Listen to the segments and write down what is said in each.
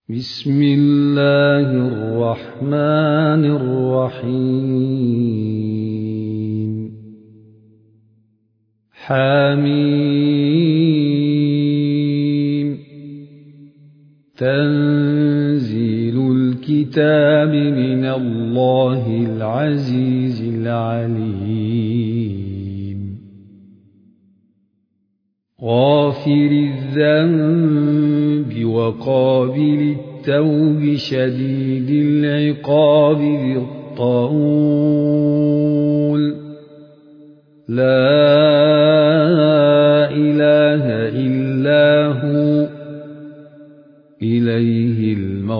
بسم الله الرحمن الرحيم حميم تنزيل الكتاب من الله العزيز العليم غافر الذنب وقابل التوب شديد العقاب ذي الطول لا إله إلا هو إليه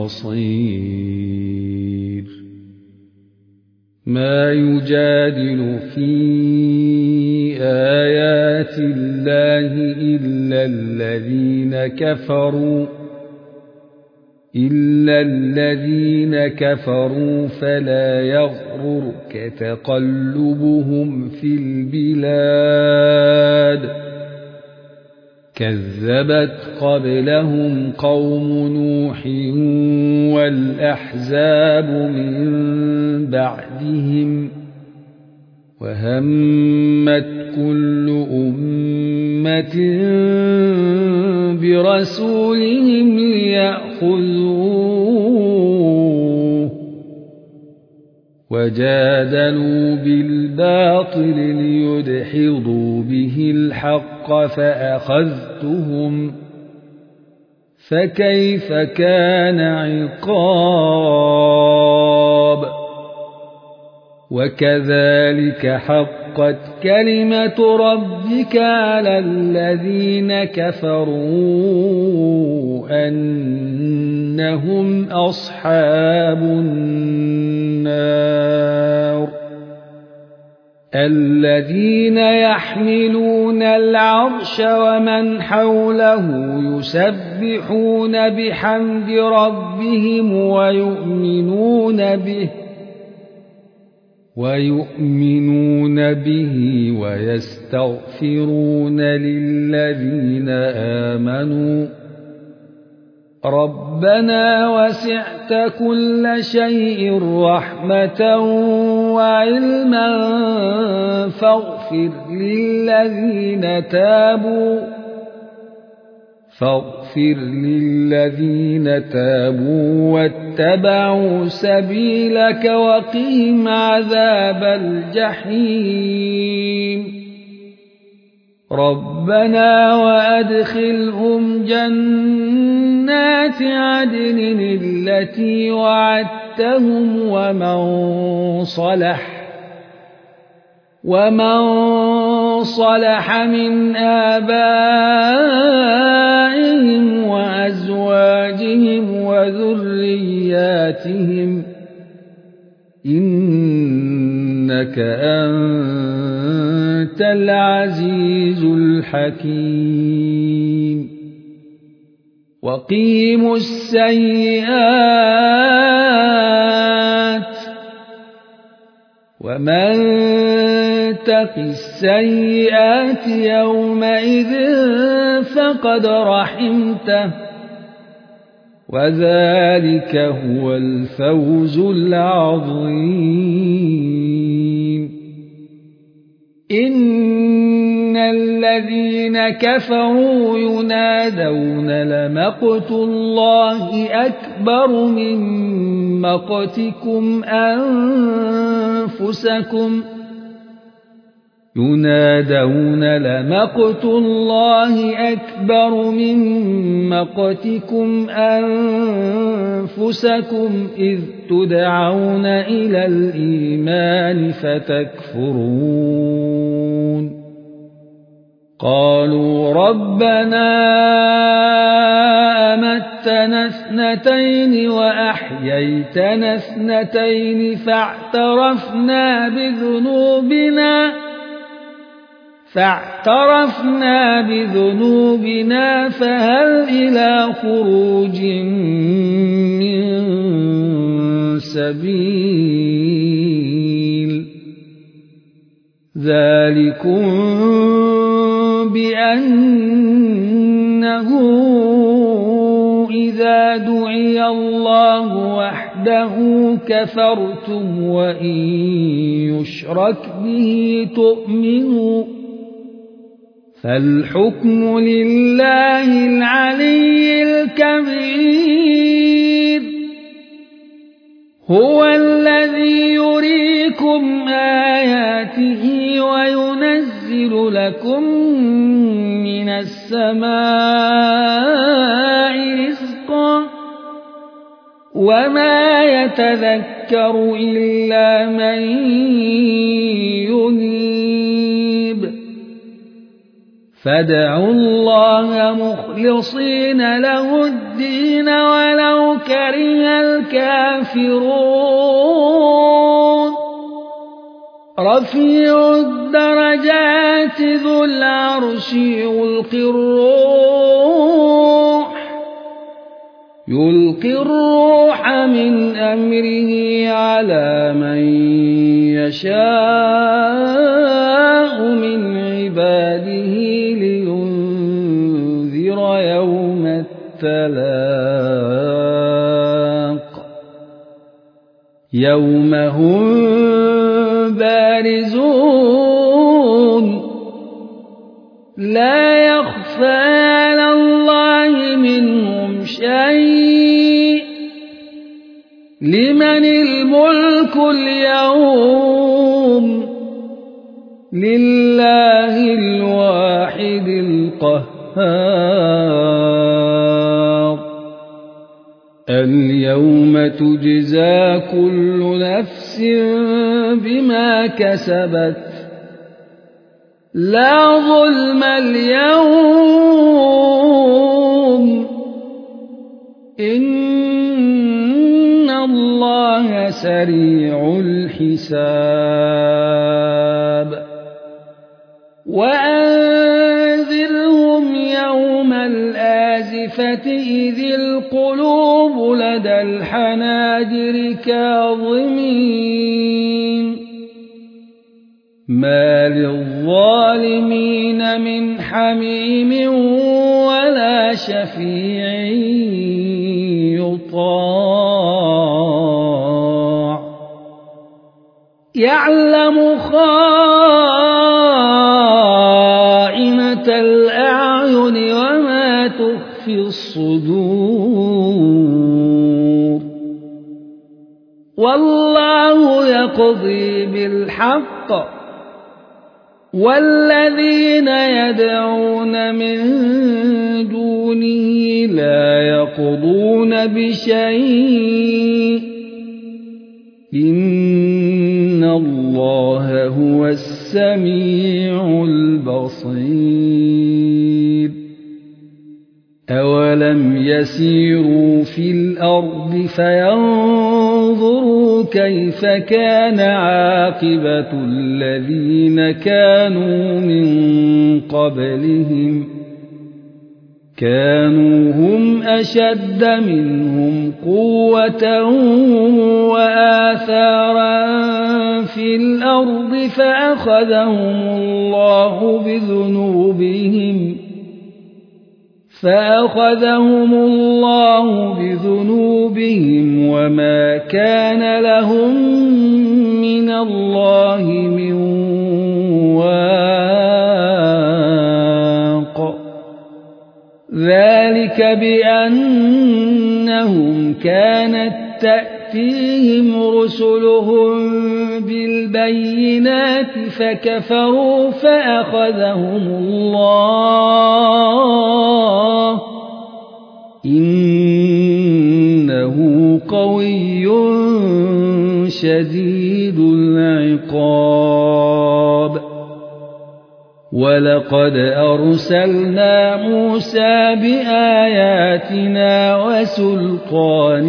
المصير ما يجادل في آيات الله إلا الذين كفروا فلا يغررك تقلبهم في البلاد كذبت قبلهم قوم نوح والأحزاب من بعدهم وهمت كل أمة برسولهم ليأخذوه وجادلوا بالباطل ليدحضوا به الحق فأخذتهم فكيف كان عقاب وكذلك حقت كلمة ربك على الذين كفروا أنهم أصحاب النار الذين يحملون العرش ومن حوله يسبحون بحمد ربهم ويؤمنون به ويستغفرون للذين آمنوا ربنا وسعت كل شيء رحمة وعلما فاغفر للذين تابوا واتبعوا سبيلك وقهم عذاب الجحيم ربنا وأدخلهم جنات عدن التي وعدتهم ومن صلح من آبائهم وأزواجهم وذرياتهم إنك أنت العزيز الحكيم وقيموا السيئات ومن تق السيئات يومئذ فقد رحمته وذلك هو الفوز العظيم إن الذين كفروا ينادون لمقت الله أكبر من مقتكم أنفسكم إذ تدعون إلى الإيمان فتكفرون قالوا ربنا أمتنا اثنتين وأحييتنا اثنتين فاعترفنا بذنوبنا فهل إلى خروج من سبيل ذلكم بأنه إذا دعي الله وحده كفرتم وإن يشرك به تؤمنوا فالحكم لله العلي الكبير هو الذي يريكم آياته وينزل لكم من السماء رزقا وما يتذكر إلا من ينيب فادعوا الله مخلصين له الدين ولو كره الكافرون رفيع الدرجات ذو العرش يلقي الروح من أمره على من يشاء من عباده لينذر يوم التلاق يوم هم بارزون لا يخفى على الله منهم شيء لمن الملك اليوم لله الواحد القهار اليوم تجزى كل نفس بما كسبت لا ظلم اليوم إن الله سريع الحساب وأنذرهم يوم الآزفة إذ القلوب لدى الحناجر كاظمين ما للظالمين من حميم ولا شفيع يطاع يعلم خائنة الأعين وما تخفي الصدور والله يقضي بالحق والذين يدعون من دونه لا يقضون بشيء إن الله هو السميع البصير أولم يسيروا في الأرض فينظروا كيف كان عاقبة الذين كانوا من قبلهم كانوا هم أشد منهم قوة وآثارا في الأرض فأخذهم الله بذنوبهم وما كان لهم من الله من واق ذلك بأنهم كانت تأتيهم رسلهم بالبينات فكفروا فأخذهم الله إنه قوي شديد العقاب ولقد أرسلنا موسى بآياتنا وسلطان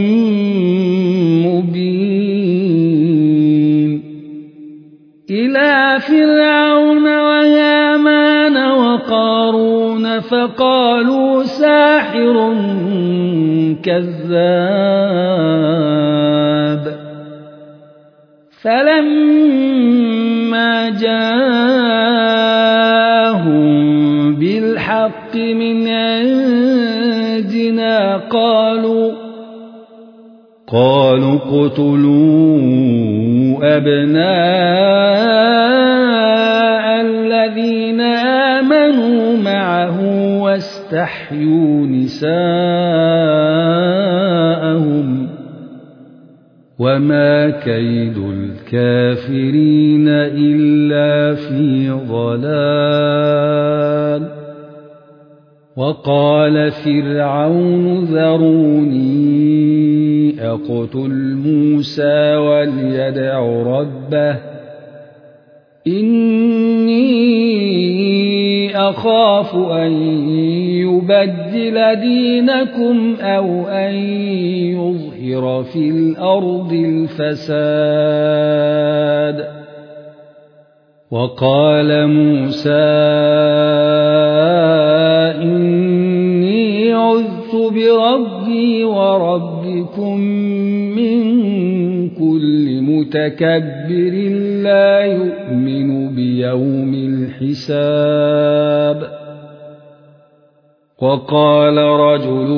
مبين إلى فرعون وهامان وقارون فقالوا ساحر كذاب فلما جاءهم بالحق من عندنا نجنا قالوا اقتلوا أبناء الذين آمنوا معه واستحيوا نساءهم وما كيد الكافرين إلا في ضلال. وقال فرعون ذروني أقتل موسى وليدع ربه إني أخاف أن يبدل دينكم أو أن يظهر في الأرض الفساد. وقال موسى إني عذت بربي وربكم من كل متكبر لا يؤمن بيوم الحساب. وقال رجل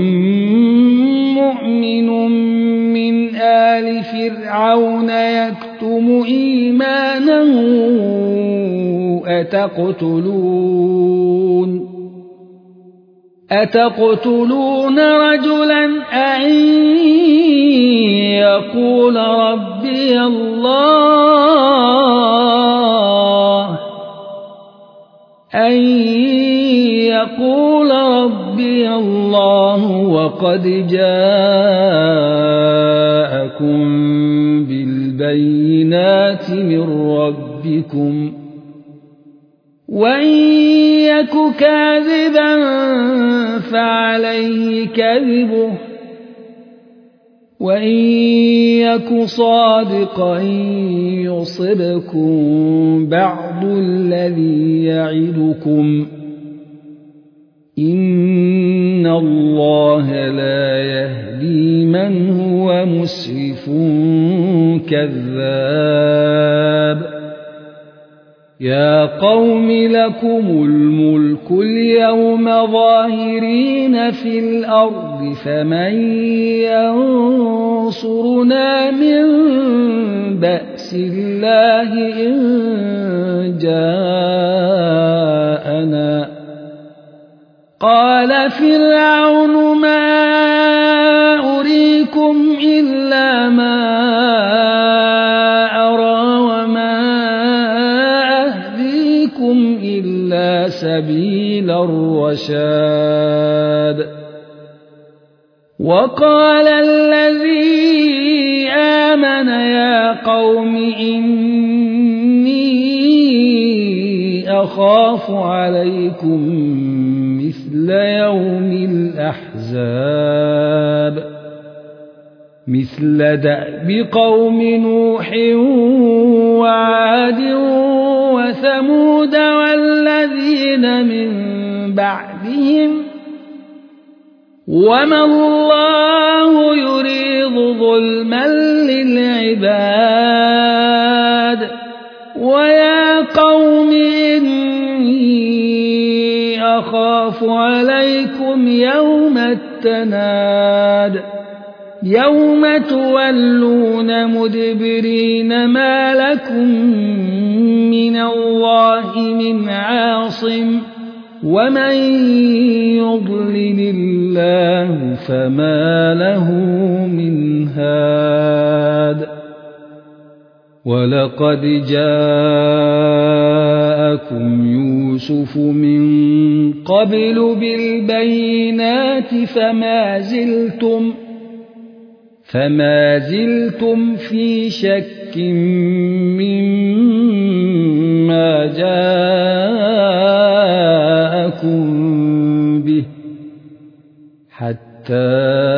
مؤمن من آل فرعون يكتم إيمانه أتقتلون رجلا أن يقول ربي الله وقد جاءكم بالبينات من ربكم وإن يك كاذبا فعليه كذبه وإن يك صادقا يصبكم بعض الذي يعدكم إن الله لا يهدي من هو مسرف كذاب. يا قوم لكم الملك اليوم ظاهرين في الأرض فمن ينصرنا من بأس الله إن جاءنا. قال فرعون ما أريكم إلا ما أرى وما أهديكم إلا سبيل الرشاد. وقال الذي آمن يا قوم إني أخاف عليكم مثل يوم الأحزاب مثل دأب قوم نوح وعاد وثمود والذين من بعدهم وما الله يريد ظلما للعباد. ويا قوم إني أخاف عليكم يوم التناد يوم تولون مدبرين ما لكم من الله من عاصم ومن يضلل الله فما له من هاد. ولقد جاءكم يوسف من قبل بالبينات فما زلتم في شك مما جاءكم به حتى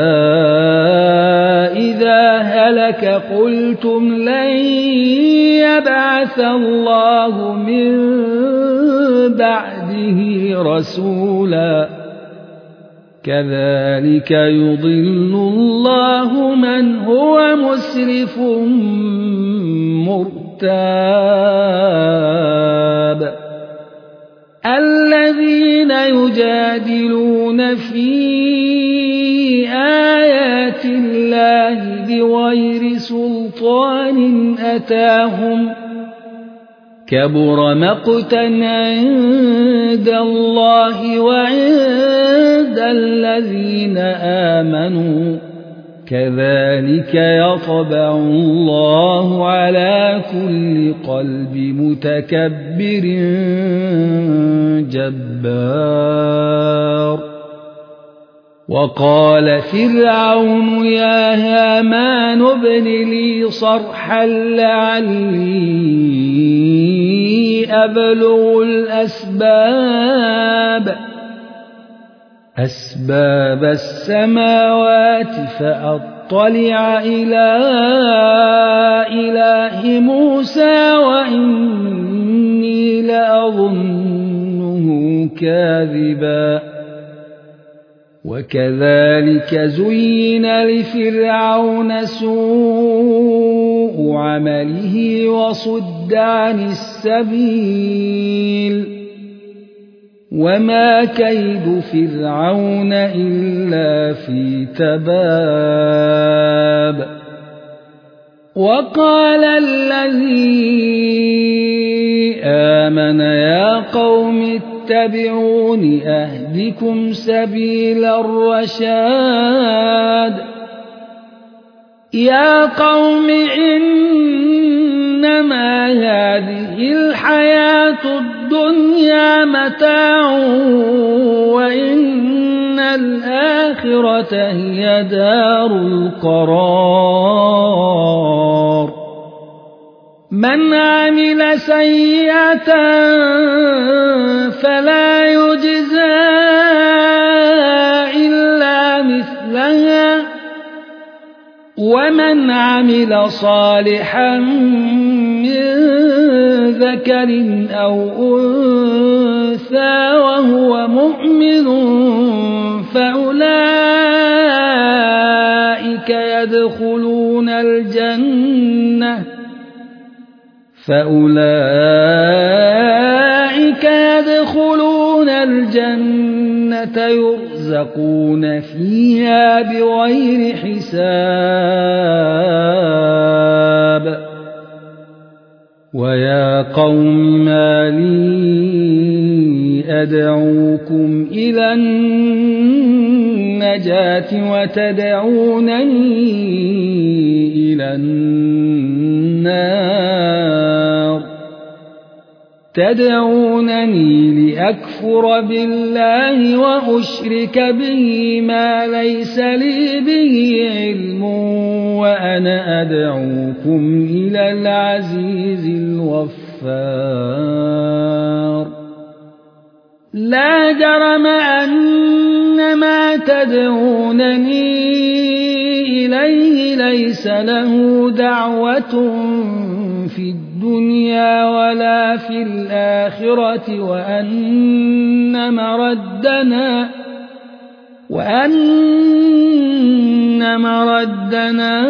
إذا هلك قلتم لن يبعث الله من بعده رسولا كذلك يضل الله من هو مسرف مرتاب. الذين يجادلون في بآيات الله بغير سلطان أتاهم كبر مقتا عند الله وعند الذين آمنوا كذلك يطبع الله على كل قلب متكبر جبار وقال فرعون يا هامان ابن لي صرحا لعلي أبلغ أسباب السماوات فأطلع إلى إله موسى وإني لأظنه كاذبا وكذلك زين لفرعون سوء عمله وصد عن السبيل وما كيد فرعون إلا في تباب وقال الذي آمن يا قوم اتبعون أهدكم سبيل الرشاد يا قوم إنما هذه الحياة الدنيا متاع وإن الآخرة هي دار القرار من عمل سيئة فلا يجزى إلا مثلها ومن عمل صالحا من ذكر أو أنثى وهو مؤمن فأولئك يدخلون الجنة يرزقون فيها بغير حساب ويا قوم ما لي أدعوكم إلى النجاة وتدعونني إلى النار تدعونني لأكفر بالله وأشرك به ما ليس لي به علم وأنا أدعوكم إلى العزيز الغفار لا جرم أن ما تدعونني إليه ليس له دعوة في الدنيا ولا في الآخرة وأن مردنا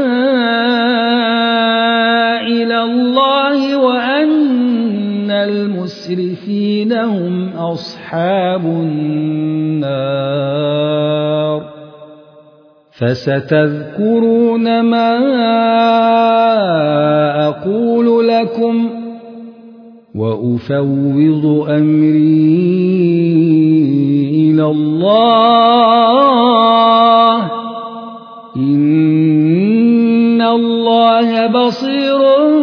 إلى الله وأن المسرفين هم أصحاب النار فستذكرون ما أقول لكم وأفوض أمري إلى الله إن الله بصير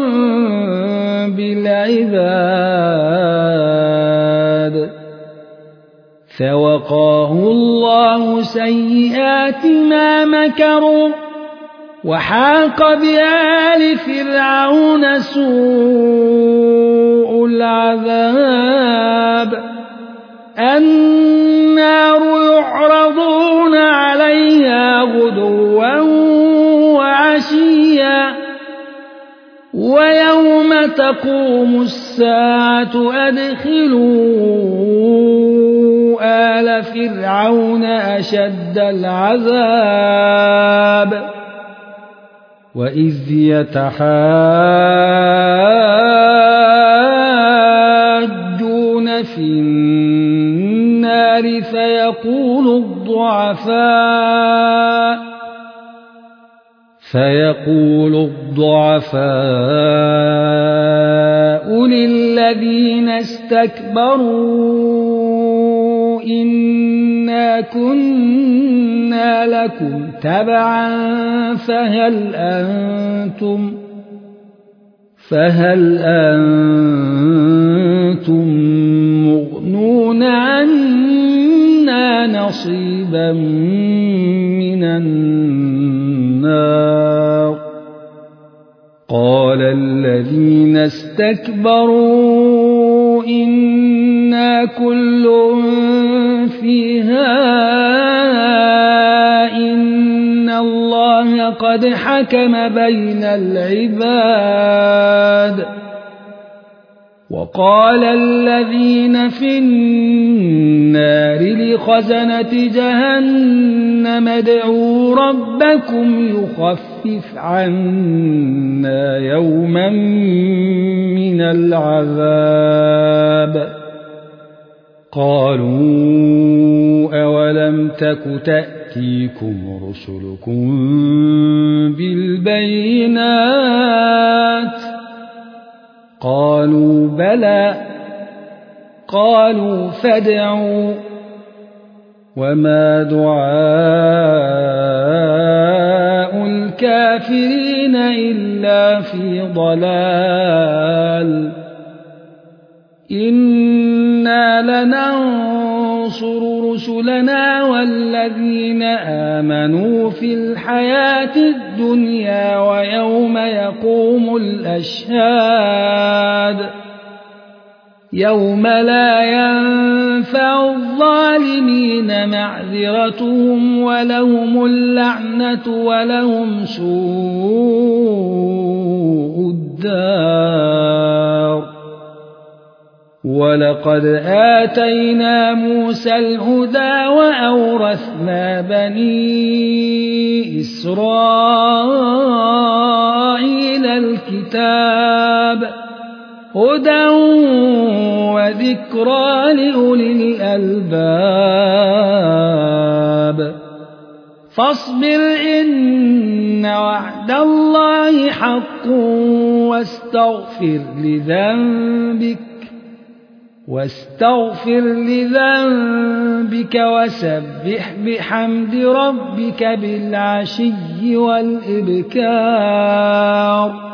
بالعباد فوقاه الله سيئات ما مكروا وحاق بآل فرعون سوء العذاب النار يعرضون عليها غدوا وعشيا ويوم تقوم الساعة أدخلوا آل فرعون أشد العذاب وإذ يتحاجون في النار فيقول الضعفاء فيقول الضعفاء للذين استكبروا إنا كنا لكم تبعا فهل أنتم مغنون عنا نصيبا من النار قال الذين استكبروا إنا كل فيها إن الله قد حكم بين العباد وقال الذين في النار لخزنة جهنم ادعوا ربكم يخفف عنا يوما من العذاب قالوا أولم تك تأتيكم رسلكم بالبينات قالوا بلى قالوا فادعوا وما دعاء الكافرين إلا في ضلال إنا لننصر رسلنا والذين آمنوا في الحياة الدنيا ويوم يقوم الأشهاد يوم لا ينفع الظالمين معذرتهم ولهم اللعنة ولهم سوء الدار ولقد آتينا موسى الهدى وأورثنا بني إسرائيل الكتاب هدى وذكرى لأولي الألباب فاصبر إن وعد الله حق واستغفر لذنبك وسبح بحمد ربك بالعشي والإبكار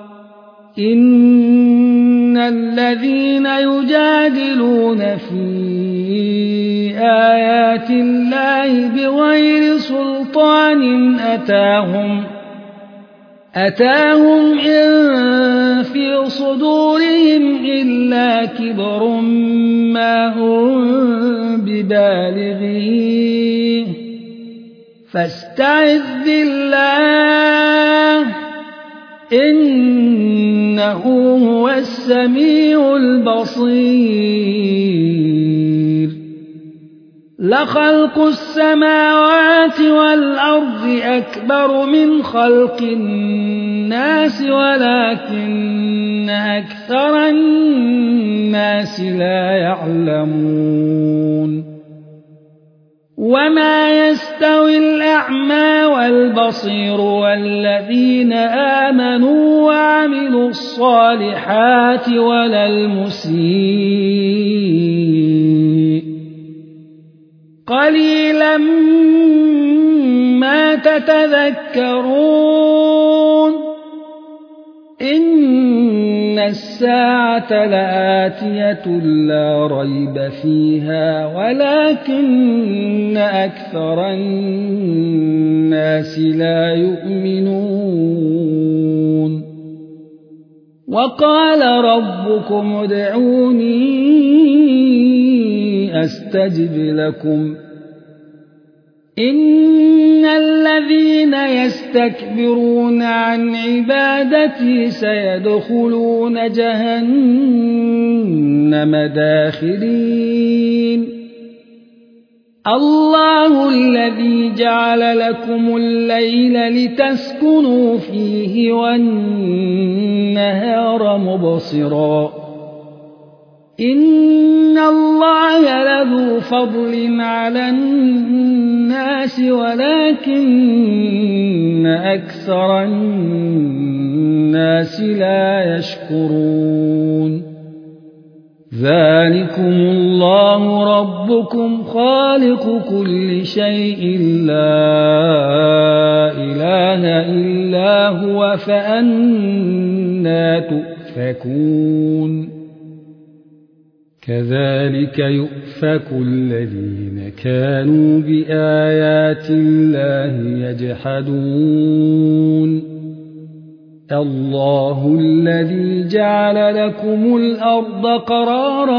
إن الذين يجادلون في آيات الله بغير سلطان أتاهم إن في صدورهم إلا كبر ما هم ببالغيه فاستعذ بالله إنه هو السميع البصير لخلق السماوات والأرض أكبر من خلق الناس ولكن أكثر الناس لا يعلمون وما يستوي الأعمى والبصير والذين آمنوا وعملوا الصالحات ولا المسيء قليلا ما تتذكرون إن الساعة لآتية لا ريب فيها ولكن أكثر الناس لا يؤمنون وقال ربكم ادعوني أستجب لكم إن الذين يستكبرون عن عبادتي سيدخلون جهنم داخرين الله الذي جعل لكم الليل لتسكنوا فيه والنهار مبصرا إن الله لذو فضل على الناس ولكن أكثر الناس لا يشكرون ذلكم الله ربكم خالق كل شيء لا إله إلا هو فأنى تؤفكون كذلك يؤفك الذين كانوا بآيات الله يجحدون الله الذي جعل لكم الأرض قرارا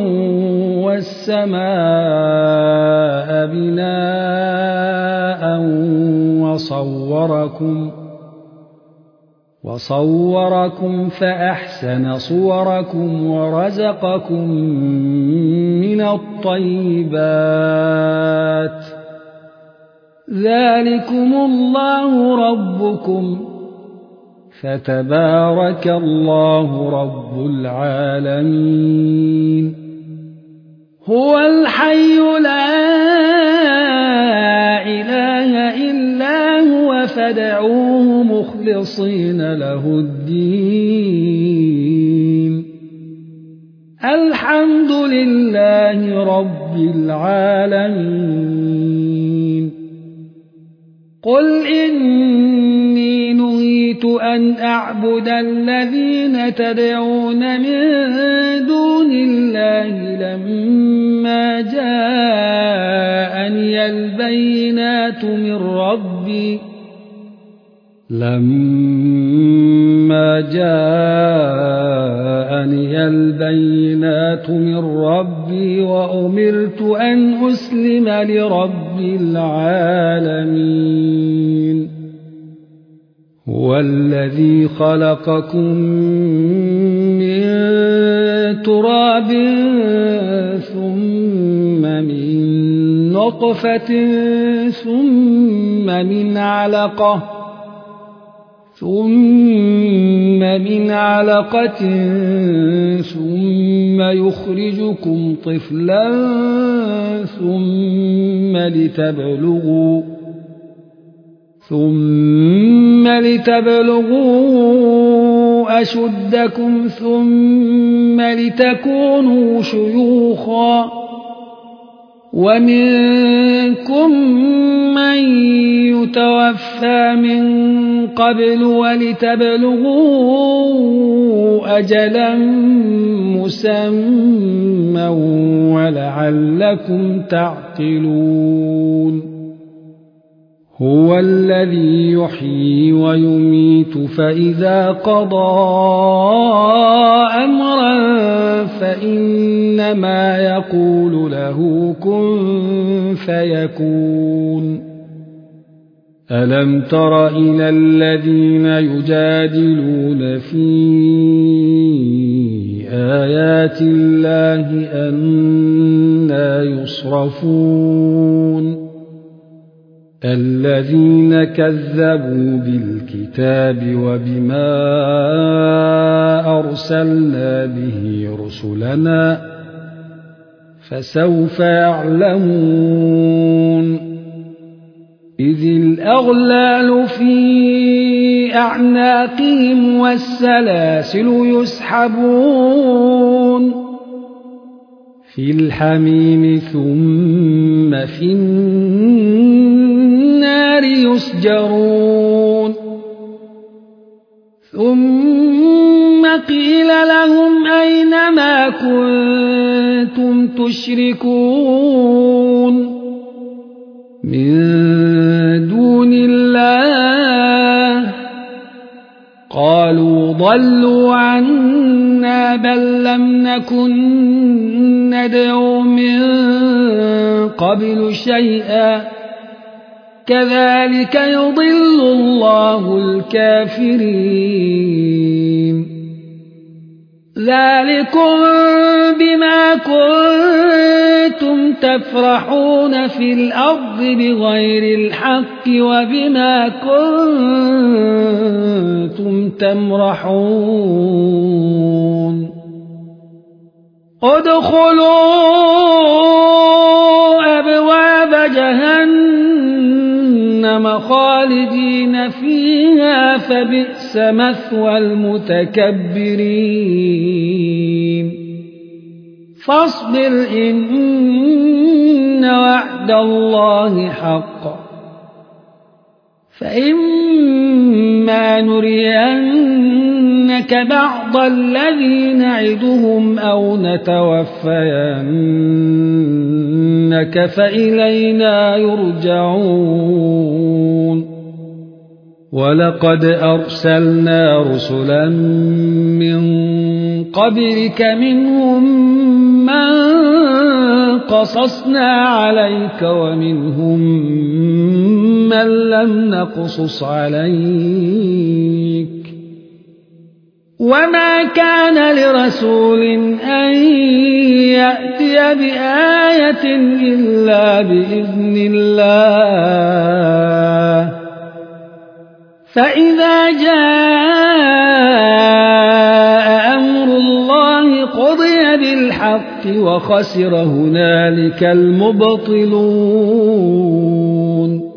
والسماء بناء وصوركم فأحسن صوركم ورزقكم من الطيبات ذلكم الله ربكم فتبارك الله رب العالمين هو الحي لا إله إلا هو فادعوه مخلصين له الدين الحمد لله رب العالمين قل إني نهيت أن أعبد الذين تدعون من دون الله لما جاءني البينات من ربي وأمرت أن أسلم لرب العالمين هو الذي خلقكم من تراب ثم من نطفة ثم من علقة ثم يخرجكم طفلا ثم لتبلغوا أشدكم ثم لتكونوا شيوخا ومنكم من يتوفى من قبل ولتبلغوا أجلا مسمى ولعلكم تعقلون هو الذي يحيي ويميت فإذا قضى أمرا فإنما يقول له كن فيكون ألم تر إلى الذين يجادلون في آيات الله أنى يصرفون الذين كذبوا بالكتاب وبما أرسلنا به رسلنا فسوف يعلمون إذ الأغلال في أعناقهم والسلاسل يسحبون في الحميم ثم في النار يسجرون ثم قيل لهم أين ما كنتم تشركون من دون الله قالوا ضلوا عنا بل لم نكن ندعو من قبل شيئا كذلك يضل الله الكافرين ذلكم بما كنتم تفرحون في الأرض بغير الحق وبما كنتم تمرحون ادخلوا أبواب جهنم جهنم خالدين فيها فبئس مثوى المتكبرين فاصبر إن وعد الله حق فإما نرينك بعض الذي نعدهم أو نتوفينك فإلينا يرجعون ولقد أرسلنا رسلا من قبلك منهم من قصصنا عليك ومنهم من لم نقصص عليك وما كان لرسول أن يأتي بآية إلا بإذن الله فإذا جاء أمر الله قضي بالحق وخسر هنالك المبطلون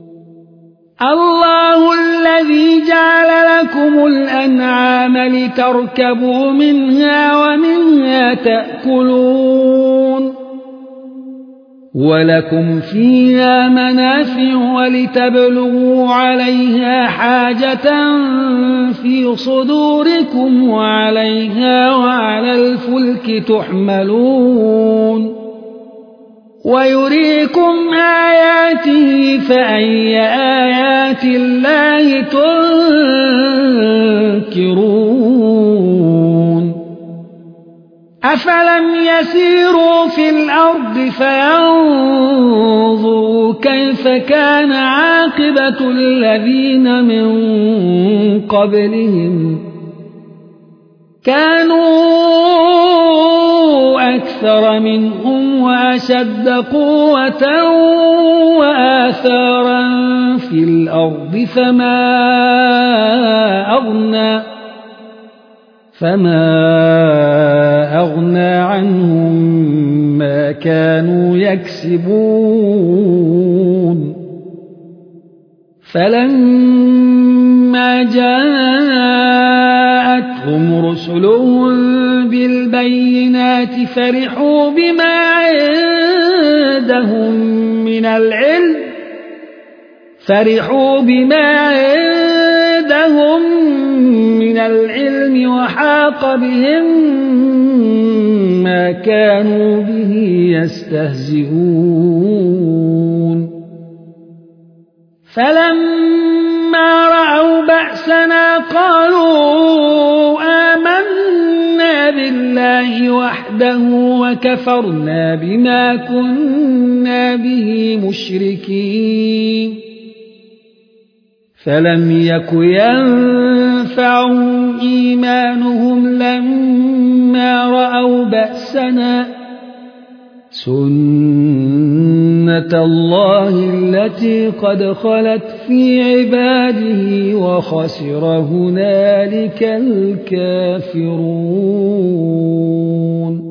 الله الذي جعل لكم الأنعام لتركبوا منها ومنها تأكلون ولكم فيها منافع ولتبلغوا عليها حاجة في صدوركم وعليها وعلى الفلك تحملون ويريكم آياته فأي آيات الله تنكرون أفلم يسيروا في الأرض فينظروا كيف كان عاقبة الذين من قبلهم كانوا أكثر منهم وأشد قوة وآثارا في الأرض فما أغنى عنهم ما كانوا يكسبون فلما جاءتهم رسلهم بالبينات فرحوا بما عندهم من العلم وحاق بهم ما كانوا به يستهزئون فلما رأوا بأسنا قالوا آمنا بالله وحده وكفرنا بما كنا به مشركين فلم يك ينفعهم إيمانهم لما رأوا بأسنا سنة الله التي قد خلت في عباده وخسر هنالك الكافرون